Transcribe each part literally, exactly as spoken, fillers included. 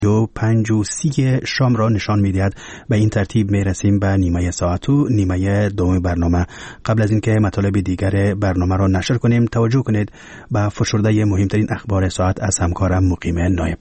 دو پنج و سی شام را نشان می‌دهد. به این ترتیب می‌رسیم به نیمه ساعت و نیمه دوم برنامه. قبل از اینکه مطالب دیگر برنامه را نشر کنیم توجه کنید به فشرده مهمترین اخبار ساعت از همکارم مقیم نایب.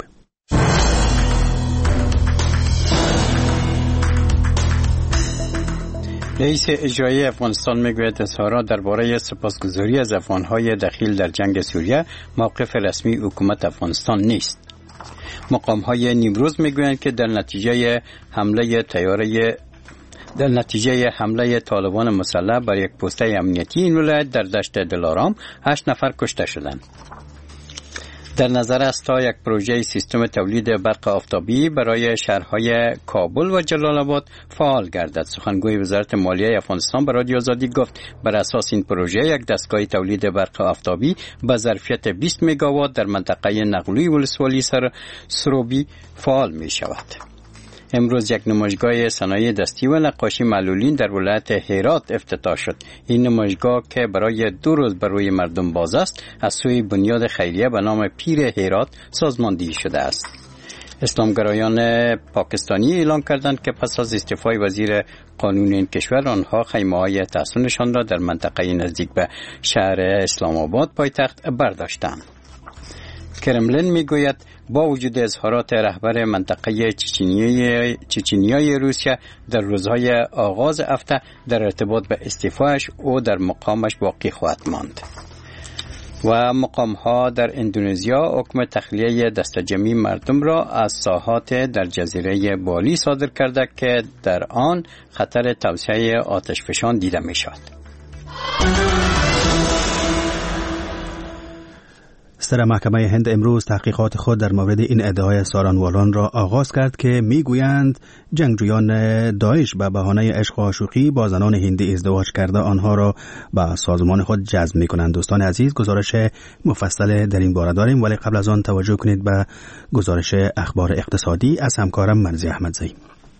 رئیس اجرایی افغانستان میگوید اظهارات درباره سپاسگزاری از افغان‌های دخیل در جنگ سوریه موقف رسمی حکومت افغانستان نیست. مقام‌های نیمروز میگویند که در نتیجه حمله طیاره در نتیجه حمله طالبان مسلح بر یک پسته امنیتی این ولایت در دشت دلارام هشت نفر کشته شدند. در نظر است تا یک پروژه سیستم تولید برق آفتابی برای شهرهای کابل و جلال آباد فعال گردد. سخنگوی وزارت مالیه افغانستان به رادیو آزادی گفت بر اساس این پروژه یک دستگاه تولید برق آفتابی با ظرفیت بیست مگاوات در منطقه نقلوی ولسوالی سر سروبی فعال می شود. امروز یک نمایشگاه صنایع دستی و نقاشی معلولین در ولایت هرات افتتاح شد. این نمایشگاه که برای دو روز بر روی مردم باز است از سوی بنیاد خیریه به نام پیر هرات سازماندهی شده است. اسلامگرایان پاکستانی اعلام کردند که پس از استعفای وزیر قانون این کشور آنها خیمه‌های تحصیلشان را در منطقه نزدیک به شهر اسلام آباد پایتخت برداشتند. کرملین میگوید با وجود اظهارات رهبر منطقه چچنیای چچنیای روسیه در روزهای آغاز هفته در ارتباط به استعفایش او در مقامش باقی خواهد ماند. و مقام‌ها در اندونزیا حکم تخلیه دسته‌جمعی مردم را از ساحات در جزیره بالی صادر کرده که در آن خطر توسعه آتشفشان دیده می‌شود. سر محکمه هند امروز تحقیقات خود در مورد این ادعای سارانوالان را آغاز کرد که میگویند جنگجویان داعش به بهانه عشق و عاشقی با زنان هندی ازدواج کرده آنها را به سازمان خود جذب میکنند. دوستان عزیز گزارش مفصل در این باره داریم، ولی قبل از آن توجه کنید به گزارش اخبار اقتصادی از همکارم مرزی احمدزی.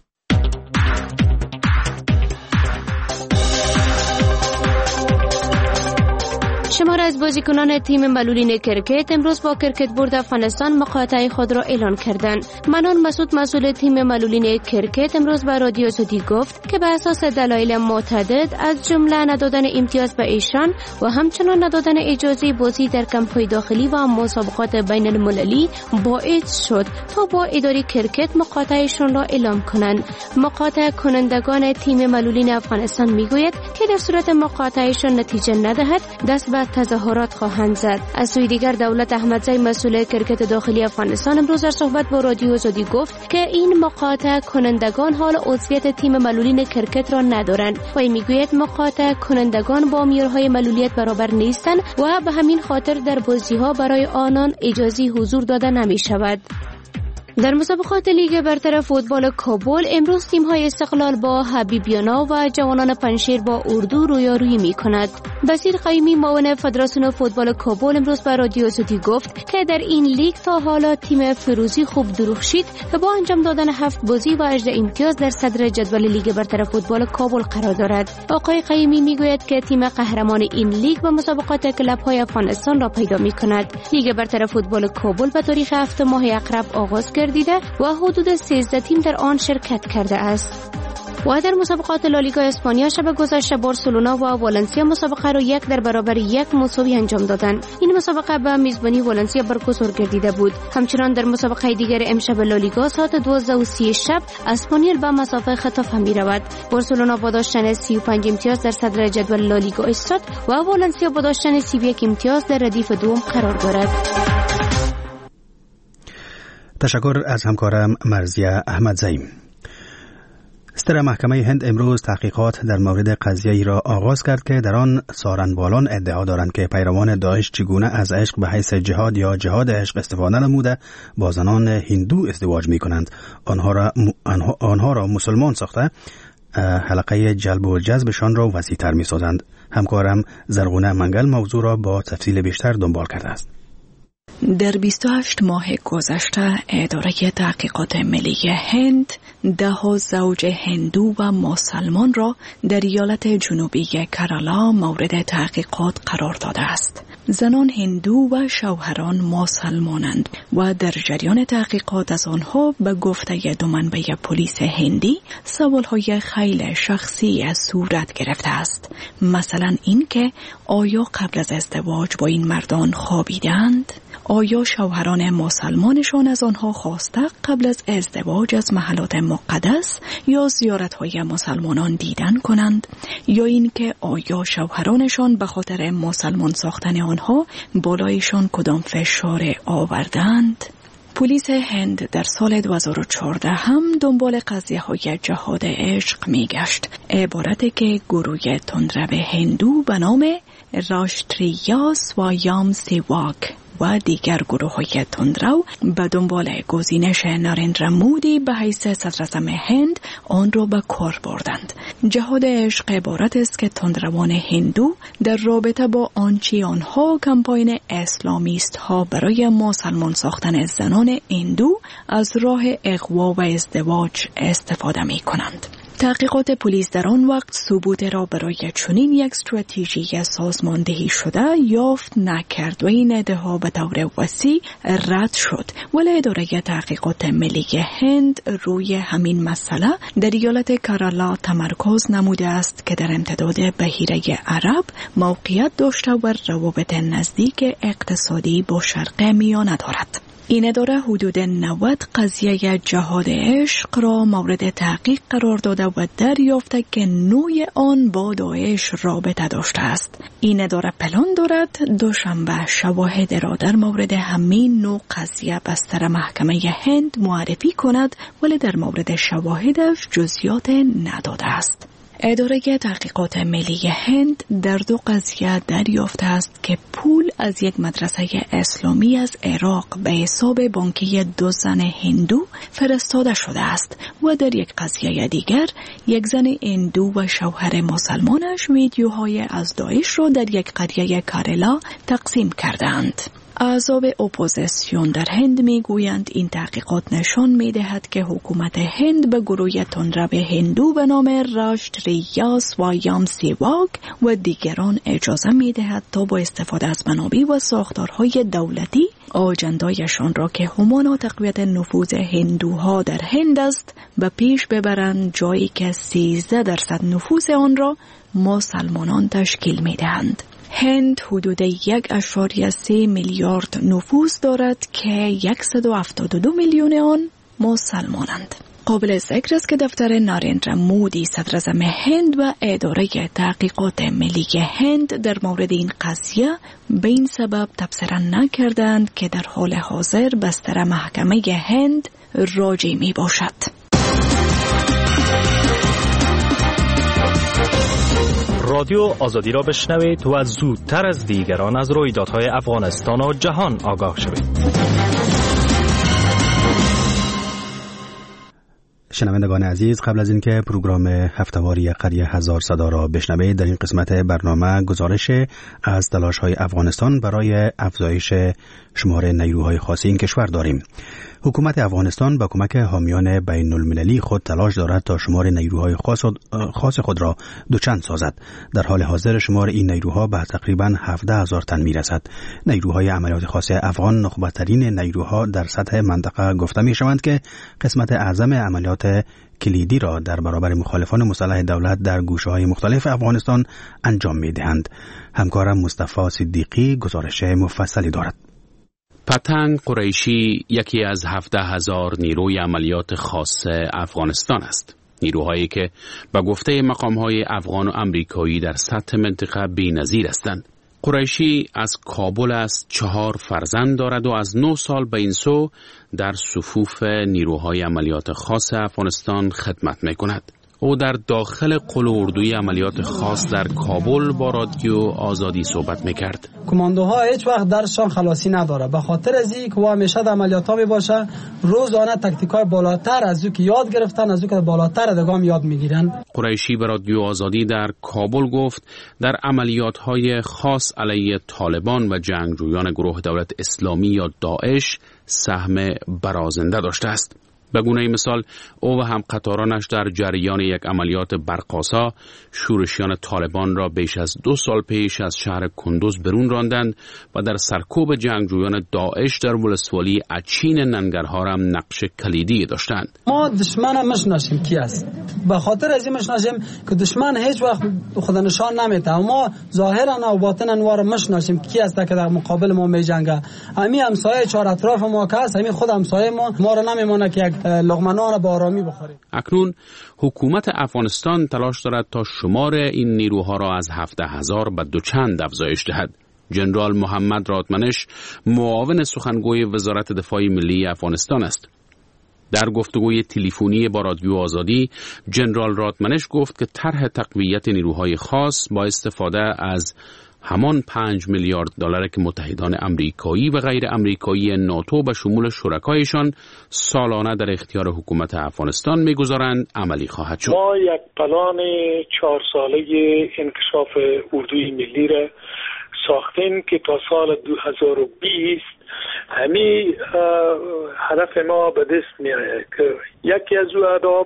شمار از بازیکنان تیم معلولین کرکت امروز با کرکت بورد افغانستان مقاطعه خود را اعلان کردند. منان مسعود مسئول تیم معلولین کرکت امروز به رادیو آزادی گفت که به اساس دلایل متعدد از جمله ندادن امتیاز به ایشان و همچنان ندادن اجازه بازی در کمپ‌های داخلی و مسابقات بین المللی باعث شد تا با اداره کرکت مقاطعهشان را اعلام کنند. مقاطعه کنندگان تیم معلولین افغانستان میگوید که در صورت مقاطعهشان نتیجه ندهد دست به تظاهرات خواهند زد. از سوی دیگر دولت احمدزی مسئول کرکت داخلی افغانستان امروز در صحبت با رادیو آزادی گفت که این مقاطعه کنندگان حال عضویت تیم معلولین کرکت را ندارند و میگوید مقاطعه کنندگان با معیارهای معلولیت برابر نیستند و به همین خاطر در بازی‌ها برای آنان اجازه حضور داده نمی شود. در مسابقات لیگ برتر فوتبال کابل امروز تیم‌های استقلال با حبیبیانا و جوانان پنشیر با اردو رویارویی می‌کند. بصیر قیومی معاون فدراسیون فوتبال کابل امروز به رادیو آزادی گفت که در این لیگ تا حالا تیم فیروزی خوب درخشید و با انجام دادن هفت بازی و هجده امتیاز در صدر جدول لیگ برتر فوتبال کابل قرار دارد. آقای قیومی میگوید که تیم قهرمان این لیگ به مسابقات کلب‌های افغانستان را پیدا می‌کند. لیگ برتر فوتبال کابل به تاریخ هفت ماه اقرب آغاز دیده و حدود سیزده تیم در آن شرکت کرده است. و در مسابقات لالیگا اسپانیا شب گذشته بارسلونا و والنسیا مسابقه را یک در برابر یک مساوی انجام دادند. این مسابقه به میزبانی والنسیا برگزار گردیده بود. همچنان در مسابقه دیگر امشب لالیگا ساعت دوازده و سی شب اسپانیول به مسافه خطاف می رود. بارسلونا با داشتن سی و پنج امتیاز در صدر جدول لالیگا ایستاد و والنسیا با داشتن سی و یک امتیاز در ردیف دوم قرار دارد. تشکر از همکارم مرزیه احمدزی. ستر محکمه هند امروز تحقیقات در مورد قضیه‌ای را آغاز کرد که در آن سارنوالان ادعا دارند که پیروان داعش چگونه از عشق به حیث جهاد یا جهاد عشق استفاده نموده با زنان هندو ازدواج می کنند. آنها را, آنها, آنها را مسلمان ساخته حلقه جلب و جذبشان را وسیع‌تر می سازند. همکارم زرغونه منگل موضوع را با تفصیل بیشتر دنبال کرده است. در بیست و هشت ماه گذشته اداره تحقیقات ملی هند ده زوج هندو و مسلمان را در ایالت جنوبی کرالا مورد تحقیقات قرار داده است. زنان هندو و شوهران مسلمانند و در جریان تحقیقات از آنها به گفته دو منبع پلیس هندی سوالهای خیلی شخصی از صورت گرفته است. مثلا این که آیا قبل از ازدواج با این مردان خوابیدند؟ آیا شوهران مسلمانشان از آنها خواسته قبل از ازدواج از محلات مقدس یا زیارت‌های مسلمانان دیدن کنند؟ یا اینکه آیا شوهرانشان به خاطر مسلمان ساختن آنها بالایشان کدام فشار آوردند؟ پلیس هند در سال دو هزار و چهارده هم دنبال قضیه های جهاد عشق می گشت. عبارتی که گروه تندرو هندو به نام راشتریا سوایام سیواک و دیگر گروه های تندرو به دنبال گزینش ناریندرا مودی به حیث صدراعظم هند آن را به کار بردند. جهاد عشق عبارت است که تندروان هندو در رابطه با آنچه آنها کمپاین اسلامیست ها برای مسلمان ساختن زنان هندو از راه اغوا و ازدواج استفاده می کنند. تحقیقات پلیس در آن وقت ثبوت را برای چنین یک استراتژی سازماندهی شده یافت نکرد و این ادعا به طور وسیع رد شد. ولی اداره تحقیقات ملی هند روی همین مسئله در ایالت کرالا تمرکز نموده است که در امتداد بحیره عرب موقعیت داشته و روابط نزدیک اقتصادی با شرق میانه دارد. این اداره حدود نود قضیه جهاد عشق را مورد تحقیق قرار داده و دریافته که نوع آن با داعش رابطه داشته است. این اداره پلان دارد دوشنبه شواهد را در مورد همین نوع قضیه بستر محکمه هند معرفی کند، ولی در مورد شواهدش جزئیات نداده است. اداره تحقیقات ملی هند در دو قضیه دریافته است که پول از یک مدرسه اسلامی از عراق به حساب بانکی دو زن هندو فرستاده شده است و در یک قضیه دیگر یک زن هندو و شوهر مسلمانش ویدیوهای از داعش را در یک قریه کارلا تقسیم کردند. احزاب اپوزیسیون در هند می گویند این تحقیقات نشان می دهد که حکومت هند به گروه تندرو هندو به نام راشتریا سوایام سیواک و دیگران اجازه می دهد تا با استفاده از منابع و ساختارهای دولتی آجندایشان را که همان تقویت نفوذ هندوها در هند است به پیش ببرند، جایی که سیزده درصد نفوذ آن را مسلمانان تشکیل می دهند. هند حدود یک اشاریه سه میلیارد نفوس دارد که صد و هفتاد و دو میلیون آن مسلمانند. قابل ذکر است که دفتر ناریندرا مودی صدراعظم هند و اداره تحقیقات ملی هند در مورد این قضیه به این سبب تبصره نکردند که در حال حاضر بستر محکمه هند راجع می باشد. رادیو آزادی را بشنوید و زودتر از دیگران از رویدادهای افغانستان و جهان آگاه شوید. شنوندگان عزیز، قبل از اینکه پروگرام هفته‌واری قریه هزار صدا را بشنوید، در این قسمت برنامه گزارش از تلاش‌های افغانستان برای افزایش شمار نیروهای خاص این کشور داریم. حکومت افغانستان با کمک حامیان بین المللی خود تلاش دارد تا شمار نیروهای خاص خود را دوچند سازد. در حال حاضر شمار این نیروها به تقریباً هفده هزار تن میرسد. نیروهای عملیات خاص افغان نخبه‌ترین نیروها در سطح منطقه گفته می شوند که قسمت اعظم عملیات کلیدی را در برابر مخالفان مسلح دولت در گوشه‌های مختلف افغانستان انجام می دهند. همکارم مصطفی صدیقی گزارش مفصلی دارد. پتنگ قریشی یکی از هفده هزار نیروی عملیات خاص افغانستان است. نیروهایی که به گفته مقام‌های افغان و امریکایی در سطح منطقه بی‌نظیر هستند. قریشی از کابل است، چهار فرزند دارد و از نه سال به این سو در صفوف نیروهای عملیات خاص افغانستان خدمت می‌کند. او در داخل قل اردوی عملیات خاص در کابل با رادیو آزادی صحبت میکرد. کماندوها هیچ وقت درسشان خلاصی نداره، به خاطر از اینکه وا همیشه در عملیات ها میباشه، روزانه تاکتیکای بالاتر از او که یاد گرفتن، از او که بالاتر دگام یاد میگیرن. قریشی به رادیو آزادی در کابل گفت در عملیات های خاص علیه طالبان و جنگجویان گروه دولت اسلامی یا داعش سهم برازنده داشته است. به گونه مثال او و هم قطارانش در جریان یک عملیات برق‌آسا شورشیان طالبان را بیش از دو سال پیش از شهر کندوز برون راندند و در سرکوب جنگجویان داعش در ولسوالی اچین ننگرهار هم نقش کلیدی داشتند. ما دشمن هم میشناسیم کی است، به خاطر از این میشناسیم که دشمن هیچ وقت خود نشان نمیده، ما ظاهرا و باطنا وار میشناسیم کی است که در مقابل ما میجنگه. همین همسایه چهار اطراف ما که است، همین خود همسایه ما ما را نمیمونه که یک لقمه نان با آرامی بخوریم. اکنون حکومت افغانستان تلاش دارد تا شمار این نیروها را از هفده هزار به دوچند افزایش دهد. جنرال محمد رادمنش معاون سخنگوی وزارت دفاع ملی افغانستان است. در گفتگوی تلفنی با رادیو آزادی، جنرال رادمنش گفت که طرح تقویت نیروهای خاص با استفاده از همان پنج میلیارد دلار که متحدان امریکایی و غیر امریکایی ناتو به شمول شرکایشان سالانه در اختیار حکومت افغانستان میگذارند عملی خواهد شد. ما یک پلان چهار ساله انکشاف اردوی ملی را ساختیم که تا سال دو هزار و بیست همین هدف ما به دست میآید که یکی از او اهداف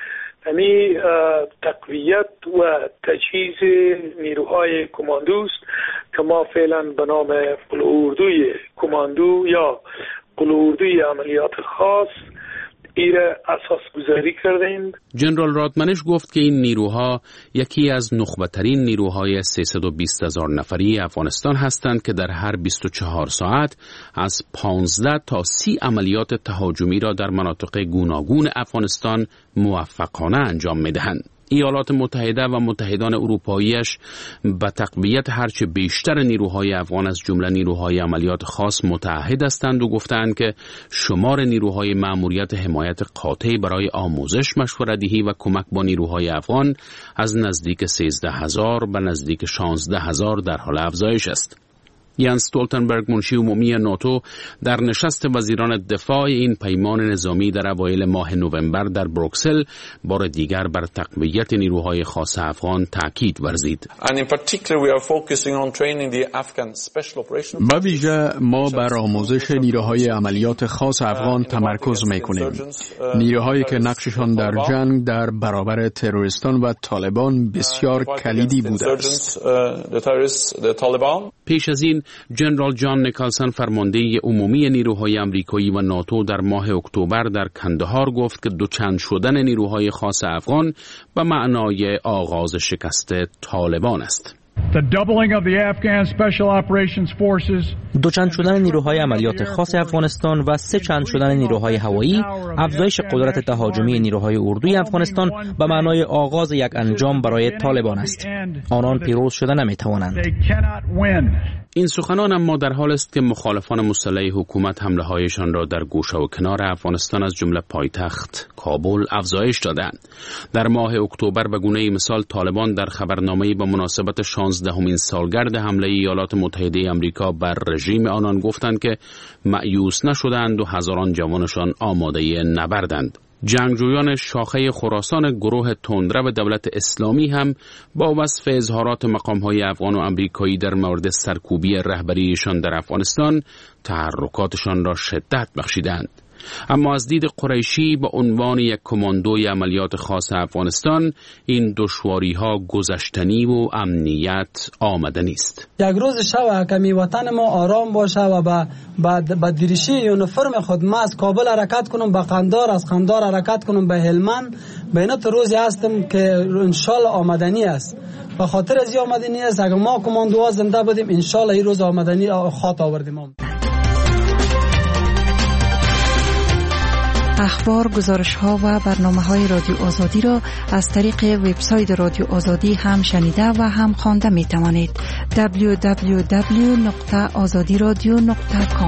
همین تقویت و تجهیز نیروهای کماندوست که ما فعلا به نام قلعه‌اردوی کماندو یا قلعه‌اردوی عملیات خاص ایره اساس گذاری کردیم. جنرال رادمنش گفت که این نیروها یکی از نخبه‌ترین نیروهای سیصد و بیست هزار نفری افغانستان هستند که در هر بیست و چهار ساعت از پانزده تا سی عملیات تهاجمی را در مناطق گوناگون افغانستان موفقانه انجام می‌دهند. ایالات متحده و متحدان اروپاییش به تقویت هرچه بیشتر نیروهای افغان از جمله نیروهای عملیات خاص متعهد هستند و گفتند که شمار نیروهای مأموریت حمایت قاطع برای آموزش، مشوره‌دهی و کمک با نیروهای افغان از نزدیک سیزده هزار به نزدیک شانزده هزار در حال افزایش است. یانس استولتنبرگ، منشی عمومی ناتو، در نشست وزیران دفاع این پیمان نظامی در اوایل ماه نوامبر در بروکسل بار دیگر بر تقویت نیروهای خاص افغان تاکید ورزید. به ویژه ما بر آموزش نیروهای عملیات خاص افغان تمرکز میکنیم. نیروهایی که نقششان در جنگ در برابر تروریستان و طالبان بسیار کلیدی بوده است. پیش از این جنرال جان نیکلسن، فرمانده عمومی نیروهای آمریکایی و ناتو، در ماه اکتبر در کندهار گفت که دوچند شدن نیروهای خاص افغان به معنای آغاز شکست طالبان است. دوچند شدن نیروهای عملیات خاص افغانستان و سه چند شدن نیروهای هوایی، افزایش قدرت تهاجمی نیروهای اردوی افغانستان به معنای آغاز یک انجام برای طالبان است. آنان پیروز شده نمیتوانند. این سخنان اما در حال است که مخالفان مسلح حکومت حمله هایشان را در گوشه و کنار افغانستان از جمله پایتخت کابل افزایش دادند. در ماه اکتبر به گونه مثال طالبان در خبرنامه‌ای به مناسبت شانزدهمین سالگرد حمله ایالات متحده آمریکا بر رژیم آنان گفتند که مأیوس نشدند و هزاران جوانشان آماده نبردند. جنگجویان شاخه خراسان گروه تندرو دولت اسلامی هم با وصف اظهارات مقام‌های افغان و آمریکایی در مورد سرکوبی رهبریشان در افغانستان تحرکاتشان را شدت بخشیدند. اما از دید قریشی به عنوان یک کماندوی عملیات خاص افغانستان این دشواری‌ها گذشتنی و امنیت آمدنی است. یک روز شب کمی وطن ما آرام باشه و با بعد با دریشی یونیفرم خود ما از کابل حرکت کنم به قندار، از قندار حرکت کنم به هلمند، بینات روزی هستم که انشالله آمدنی است. به خاطر از آمدنی است اگر ما کماندوها زنده بودیم انشالله این روز آمدنی خاط آوردیم. اخبار، گزارش‌ها و برنامه‌های رادیو آزادی را از طریق وبسایت رادیو آزادی هم شنیده و هم خوانده می‌توانید. دبلیو دبلیو دبلیو نقطه آزادی رادیو نقطه کام.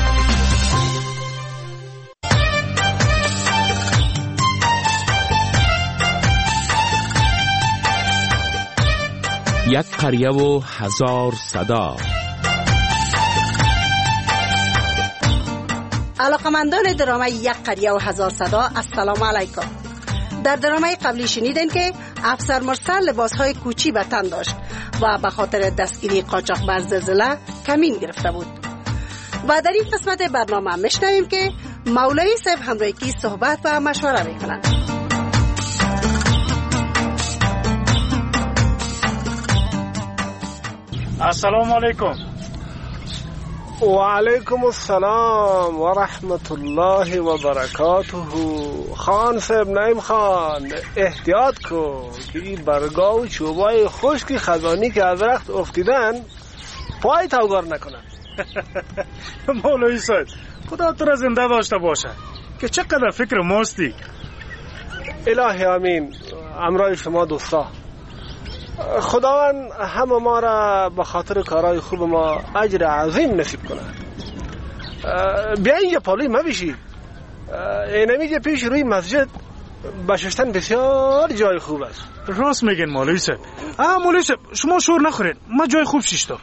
یک قریه و هزار صدا. علاقمندان درامه یک قریه و هزار صدا، السلام علیکم. در درامه قبلی شنیدین که افسر مرسل لباسهای کوچی به تن داشت و به خاطر دستگیری قاچاق بر زلزله کمین گرفته بود. و در این قسمت برنامه میشنویم که مولوی صاحب همراه کی صحبت و مشوره میکنند. السلام علیکم. و علیکم السلام و رحمت الله و برکاته. خان صاحب نعیم خان احتیاط کن که این برگا و چوبای خشک خزانی که از درخت افتیدن پای توگار نکنن. مولوی صاحب خدا تو را زنده داشته باشه که چقدر فکر ماستی. الهی آمین. امرای شما دوستا، خداوند همه ما را به خاطر کارهای خوب ما اجر عظیم نصیب کنه. بیا اینجا پالوی ما بشی. اینمیجا پیش روی مسجد بششتن بسیار جای خوب است. راست میگن مولوی صاحب. آه مولوی صاحب شما شور نخورین، ما جای خوب شیشتا.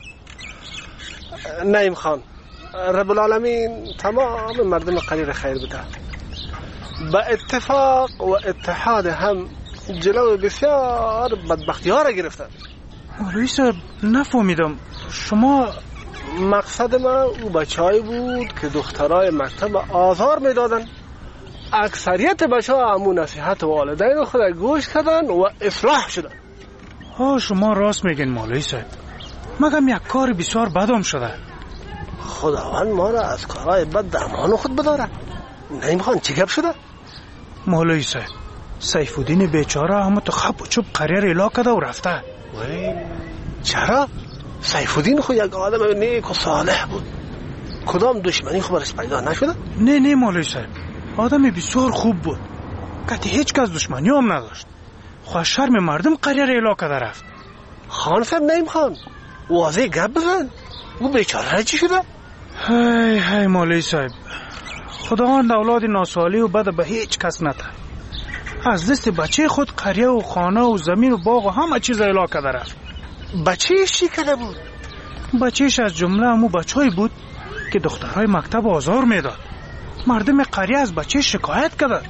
نعیم خان، رب العالمین تمام مردم قلیل خیر بده. با اتفاق و اتحاد هم جلو بسیار بدبختی ها را گرفتن. مولوی صاحب نفهمیدم شما. مقصد ما او بچه‌ای بود که دخترای مکتب آزار میدادن. اکثریت بچه ها همون نصیحت والدین خود گوش کردن و اصلاح شدن. ها شما راست میگین مولوی صاحب. مگم یک کار بسیار بدم شده. خداوند ما را از کارهای بد در امان خود بداره. نعیم خان چی گپ شده؟ مولوی صاحب سیف الدین بیچاره همه تو خب و چوب قریر الا کده و رفته. وی چرا؟ سیف الدین خود یک آدم نیک و صالح بود. کدام دشمنی خود برش پیدا نشده؟ نه نه مولوی صاحب آدم بسیار خوب بود. کتی هیچ کس دشمنی هم نداشت. خواه شرم مردم قریر الا کده رفت. خان صاحب نعیم خان واضح گپ بزن. او بیچاره را چی شده؟ های های مولوی صاحب خداوند اولاد ناسالی و بد به هیچ کس نده. از دست بچه خود قریه و خانه و زمین و باغ و همه چیز الا کده رفت. بچهش چی کده بود؟ بچهش از جمله همو بچه‌ای بود که دخترهای مکتب آزار میداد. مردم قریه از بچه شکایت کده.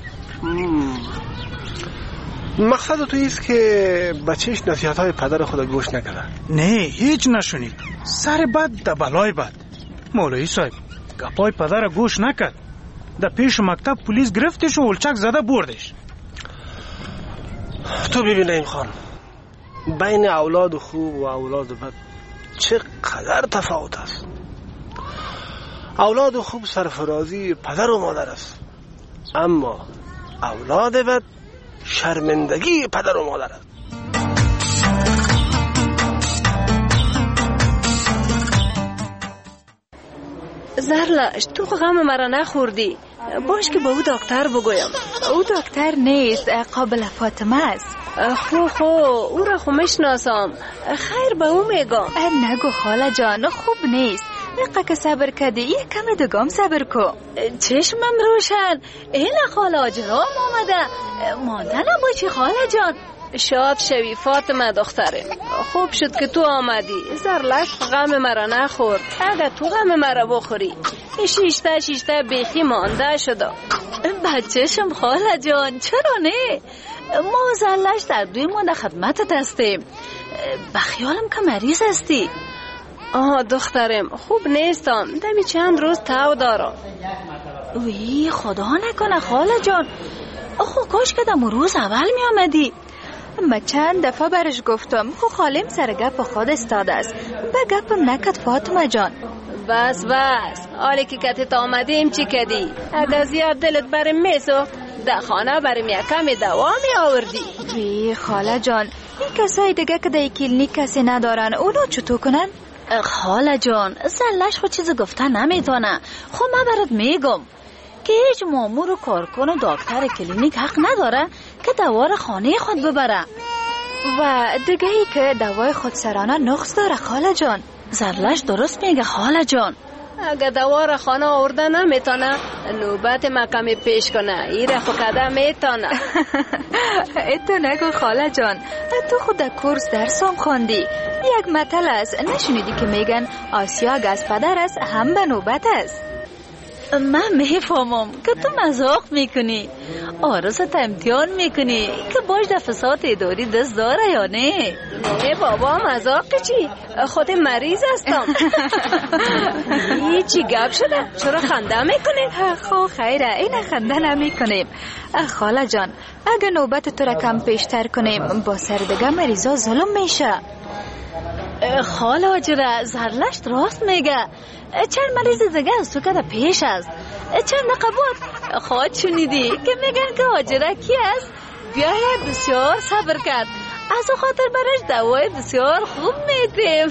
مقصد تو ایست که بچهش نصیحت های پدر خود گوش نکده؟ نه هیچ نشونید. سر بد ده بلای بد. مولوی صاحب گپای پدر گوش نکرد. در پیش مکتب پلیس گرفتش و ولچک زده بردش. تو ببین نعیم خان بین اولاد خوب و اولاد بد چقدر تفاوت است. اولاد خوب سرفرازی پدر و مادر است، اما اولاد بد شرمندگی پدر و مادر است. زرلش تو غم مرا نخوردی. باش که با او دکتر بگویم. او دکتر نیست، قابل فاطمه است. خو خو او را خو میشناسم. خیر به او میگم. نگو خاله جان خوب نیست. دقیقه که صبر کردی یک کم دگام صبر کو. چشمم روشن. این خاله جرام آمده. مانده نباشی خاله جان. شاد شوی فاطمه دختره. خوب شد که تو آمدی. زرلش غم مرا نخورد. اگه تو غم مرا بخوری شیشته شیشته بیخی مانده شده. بچهشم خاله جان چرا نه؟ ما زرلش در دوی مانده خدمتت هستیم. بخیالم که مریض هستی. آه دخترم خوب نیستم. دمی چند روز تاو دارم. وی خدا نکنه خاله جان. آخو کاش که دم روز اول می آمدی. من چند دفعه برش گفتم خو خالم سر گپ خود استاد است. به گپم نکد فاطمه جان. بس بس حالی که کتت آمدیم چی کدی؟ اگه زیاد دلت برم میسوخت در خانه برم یکمی دوا می آوردی. وی خاله جان این کسای دیگه که در کلینیک کسی ندارن اونو چطور کنن؟ خاله جان زلش خود چیز گفته نمیتونه. خب من برات میگم که هیچ مامور و کارکن و دکتر کلینیک حق نداره که دوار خانه خود ببره. و دیگه ای که دوای خودسرانه نقص داره خاله جان. زرلش درست میگه خاله جان. اگه دوار خانه آورده نمیتونه نوبت مکمی پیش کنه. ایره خو کده میتونه. ایتو نگو خاله جان. تو خود در کورس درسام خوندی. یک مطل است نشنیدی که میگن آسیا گز پدر است هم به نوبت است. من میفهمم که تو مذاق میکنی، آرزت امتحان میکنی که باش در فساد اداری دست داره یا نه؟ نه بابا، مذاق چی؟ خود مریض هستم. چی گپ شده؟ چرا خنده میکنی؟ خو خیره، این خنده نمیکنیم. خاله جان، اگه نوبت تو را کم پیشتر کنیم با سردگه مریضا ظلم میشه. خاله آجره، زرلشت راست میگه. چند مریض دیگه از تو که پیش است. چند نقبات خواهد شنیدی که میگن که آجره کی است؟ بیایه بسیار صبر کرد، از خاطر برش دوای بسیار خوب میدیم.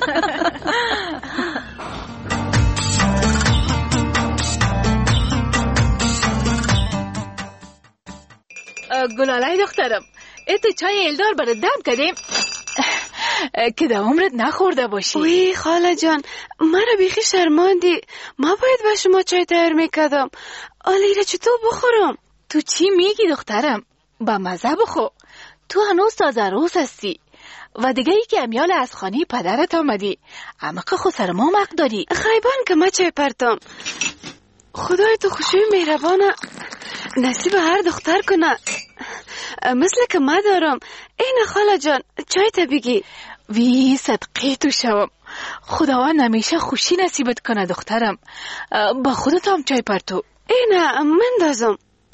گلاله دخترم، تو چای ایلدار برای دم کردیم که در عمرت نخورده باشی. وی خاله جان، مرا بیخی شرماندی. ما باید به شما چای تیار میکردم. آلی را چطور بخورم؟ تو چی میگی دخترم؟ با مزه بخو. تو هنوز تازه روز هستی و دیگه ای که امیال از خانه پدرت آمدی، اما که خود سر ما مق داری. خیبان که ما چای پرتم. خدای تو خوشوی مهربانه نصیب هر دختر کنه مثل که ما دارم. این خاله جان، چای تا بگی. وی صدقه تو شوم، خداوند همیشه خوشی نصیبت کنه دخترم. با خودت هم چای پرتو. اینه من دازم.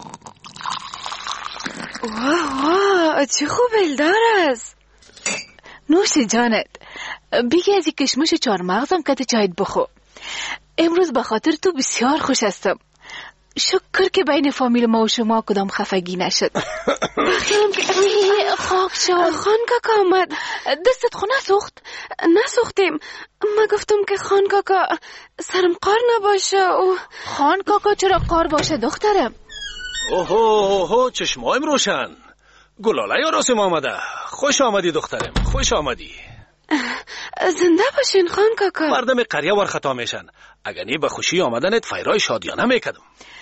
واه واه، چه خوب ایلدار است. نوش جانت. بگی از این کشمش چهار مغزم که تو چایت بخو. امروز به خاطر تو بسیار خوش هستم. شکر که بین فامیل ما و شما کدام خفگی نشد. بخیرم که خاک شد. خان کاکا آمد. دستت خو نسوخت؟ نسوختیم. ما گفتم که خان کاکا سرم قار نباشه. و خان کاکا چرا قار باشه دخترم؟ اوهو اوهو، چشمایم روشن. گلاله یاراسم آمده. خوش آمدی دخترم، خوش آمدی. زنده باشین خان کاکا. مردم قریه ور خطا میشن. اگر نی به خوشی آمدنت فیرای شادیانه میکدم.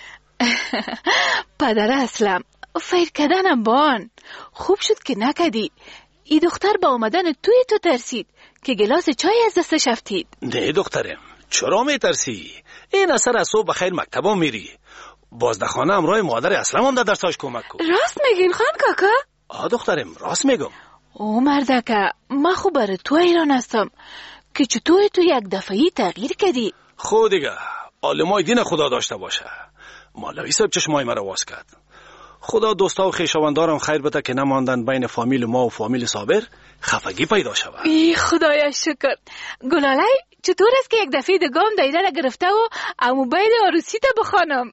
پدر اسلم، فیر کردنم بان. خوب شد که نکدی. ای دختر با آمدن توی تو ترسید که گلاس چای از دستش افتید. نه دخترم، چرا میترسی؟ این اثر از صبح بخیر مکتبم میری. بازدخانه امرای مادر اسلم هم در درساش کمک کن. راست میگین خان کاکا؟ آه دخترم، راست میگم. او مردکه، ما خوب برای تو ایران هستم که چطور تو یک دفعی تغییر کردی. خود دیگه عالمای دین خدا داشته باشه. مولوی صاحب چشمای مرا واز کرد. خدا دوستا و خویشاوندارم خیر بده که نماندن بین فامیل ما و فامیل صابر خفگی پیدا شود. ای خدایا شکر. گلاله چطور است که یک دفعه دگام دایره را گرفته و امو بین عروسی تا بخوانم؟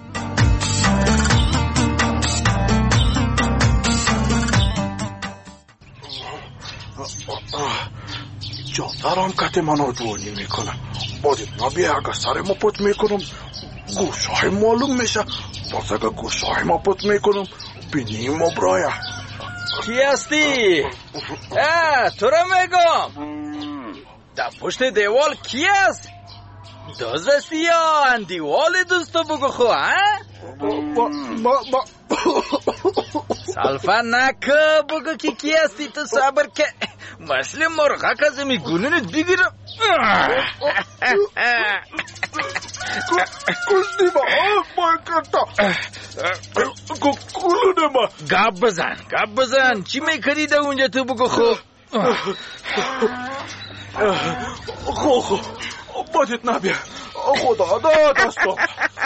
جادرم کت منو دوانی میکنم. باید نبیه اگه سر ما پت میکنم گوشه های معلوم میشه. باز اگه گوشه های ما پت میکنم بینیم ما برایه. کی هستی؟ اه تو را میگم در پشت دیوال کی هست؟ دوست هستی یا اندیوال دوستو بگو خو ها؟ با با با سالفه نکه بگو که کی هستی. تو صبر که مثل مرغک از می گونونت بگیرم. کشتی با آب کرتا کلونه ما. گب بزن گب بزن. چی میکردی در اونجا تو بگو خو؟ خو خو باید نبیه. خدا داد هستم.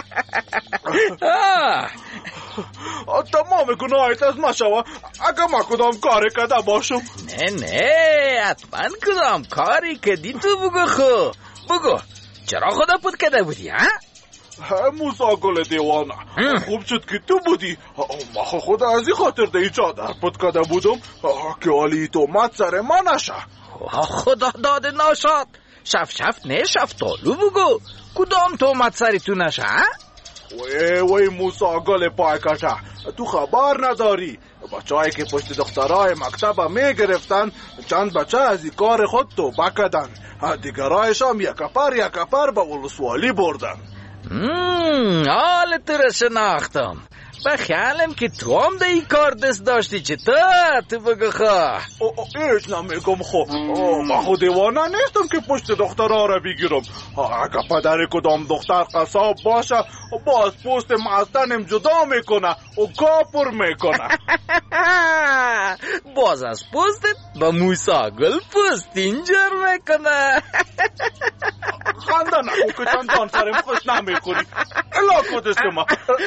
تمام گناهیت از ما شوه اگه ما کدام کاری کده باشم. نه نه حتما کدام کاری کدی تو بگو خو. بگو چرا خدا پود کده بودی ها؟ موسا گل دیوانه، خوب شد که تو بودی. ما خود از این خاطر دی چادر پود کده بودم که آلی تو مت سر ما نشه. خدا داده ناشد. شف شف نه شفتالو بگو کدام تو مت سری تو نشه؟ وی وی موسا گل پای کته، تو خبر نداری بچه هایی که پشت دخترهای مکتب می گرفتن چند بچه از این کار خود تو بکدن، دیگرایش هم یک پر یک پر به ولسوالی بردن. حال تو را شناختم. با خیالم که تو هم ده این کار دست داشتی. چطور؟ تو بگو خواه. ایش نمیگم خو. من خود دیوانه نیستم که پشت دخترها را بگیرم. اگه پدر کدام دختر قصاب باشه باز پوست مستنم جدا میکنه و کاپر میکنه. باز از پوستت با موسا گل پوست اینجور میکنه. خنده نکو که چندان سرم خوش نمیکنی. الا کدست ما.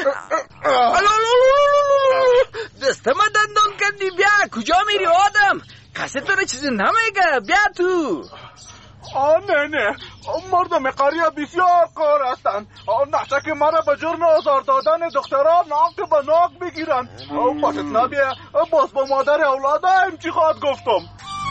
دست ما دندان کردی. بیا کجا میری آدم؟ کسی تو رو چیزی نمیگه. بیا تو. آه نه نه مردم قریه بسیار کار هستند. نشه که مرا به جرم آزار دادن دخترها ناک به ناک بگیرن. پست نبیه باز با مادر اولادم چی خواهد گفتم.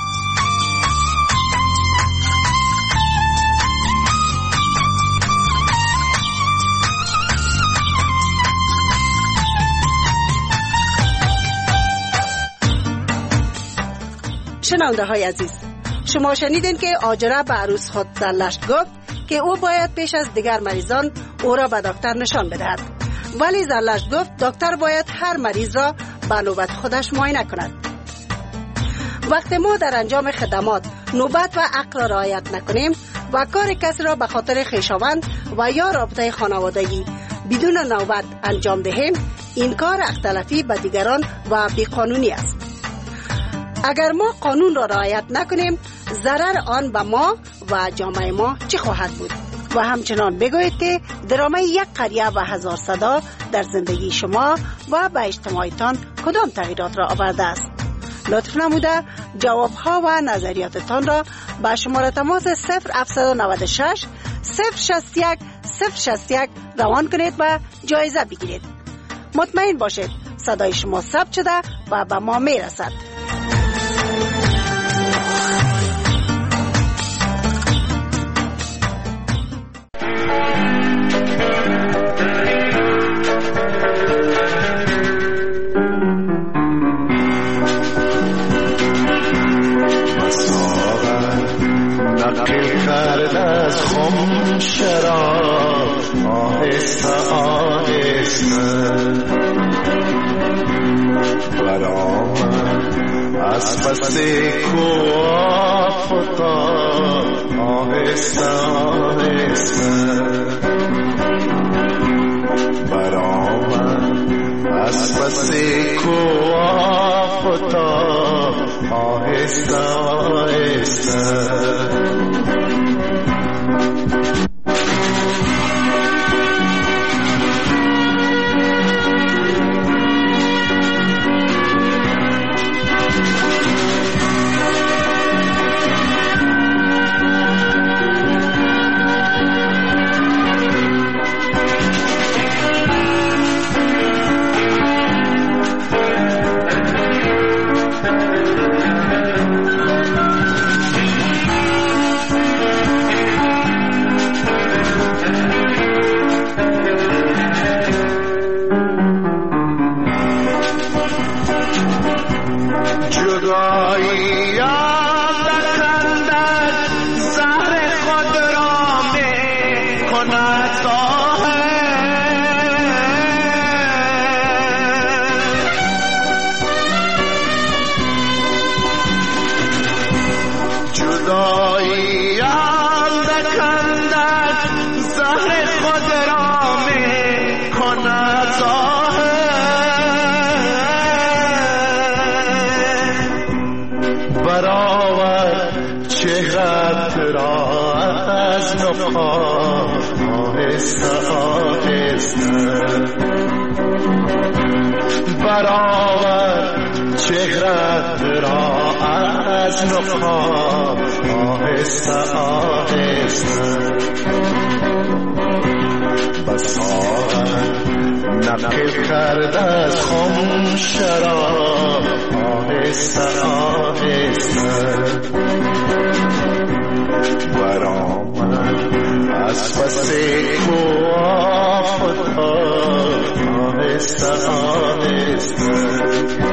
شنونده های عزیز، شما شنیدین که آجره به عروس خود زلشت گفت که او باید پیش از دیگر مریضان او را به دکتر نشان بدهد، ولی زلشت گفت دکتر باید هر مریض را به نوبت خودش معاینه کند. وقتی ما در انجام خدمات نوبت و عقل را رعایت نکنیم و کار کسی را به خاطر خویشاوند و یا رابطه خانوادگی بدون نوبت انجام دهیم، این کار حق تلفی به دیگران و بیقانونی است. اگر ما قانون را رعایت نکنیم ضرر آن به ما و جامعه ما چه خواهد بود؟ و همچنان بگویید که درامه یک قریه و هزار صدا در زندگی شما و به اجتماعیتان کدام تغییرات را آورده است؟ لطف نموده جوابها و نظریاتتان را به شماره تماس صفر هفت نه شش صفر شصت یک صفر شصت یک روان کنید و جایزه بگیرید. مطمئن باشید صدای شما ثبت شده و به ما می رسد. از خم شراب آهسته آهسته برآمد از پس کوه فتاد آهسته آهسته برآمد از پس کوه فتاد آهسته آهسته برآورد چهرت را از نقاب آهسته آهسته بساغر نقل کرد از خم شراب آهسته آهسته برآمد از پس کوه فتاد آهسته آهسته